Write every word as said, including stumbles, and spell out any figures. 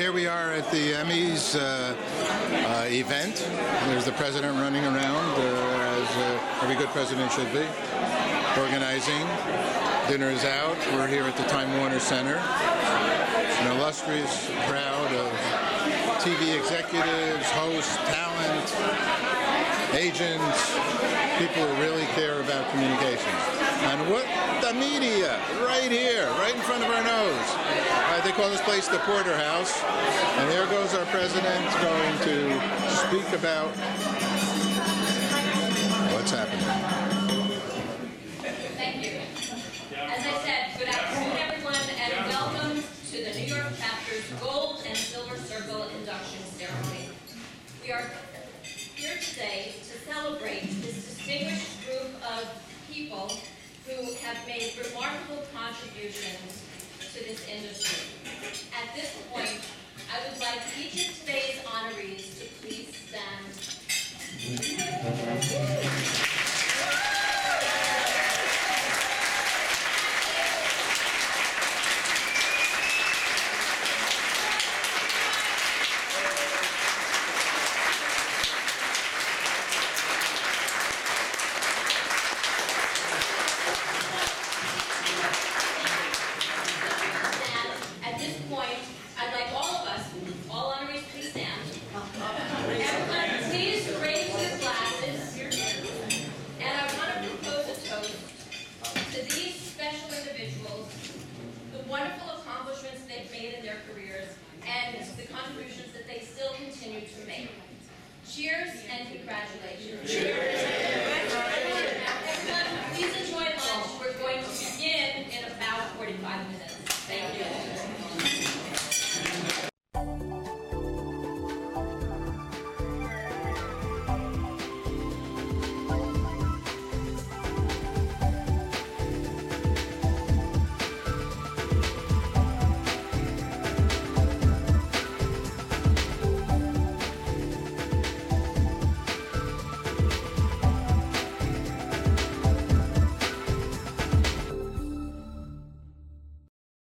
here we are at the Emmys uh, uh, event. There's the president running around, uh, as uh, every good president should be, organizing. Dinner is out. We're here at the Time Warner Center. An illustrious crowd of T V executives, hosts, talent, agents, people who really care about communications. And what the media, right here, right in front of our nose. Uh, they call this place the Porterhouse. And there goes our president going to speak about what's happening. Thank you. As I said, good afternoon, everyone, and welcome to the New York Chapter's Gold and Silver Circle induction ceremony. We are here today to celebrate this distinguished group of people who have made remarkable contributions to this industry. At this point, I would like each of today's honorees to please stand. Cheers and congratulations. Cheers. Everyone, please enjoy lunch. We're going to begin in about forty-five minutes. Thank you.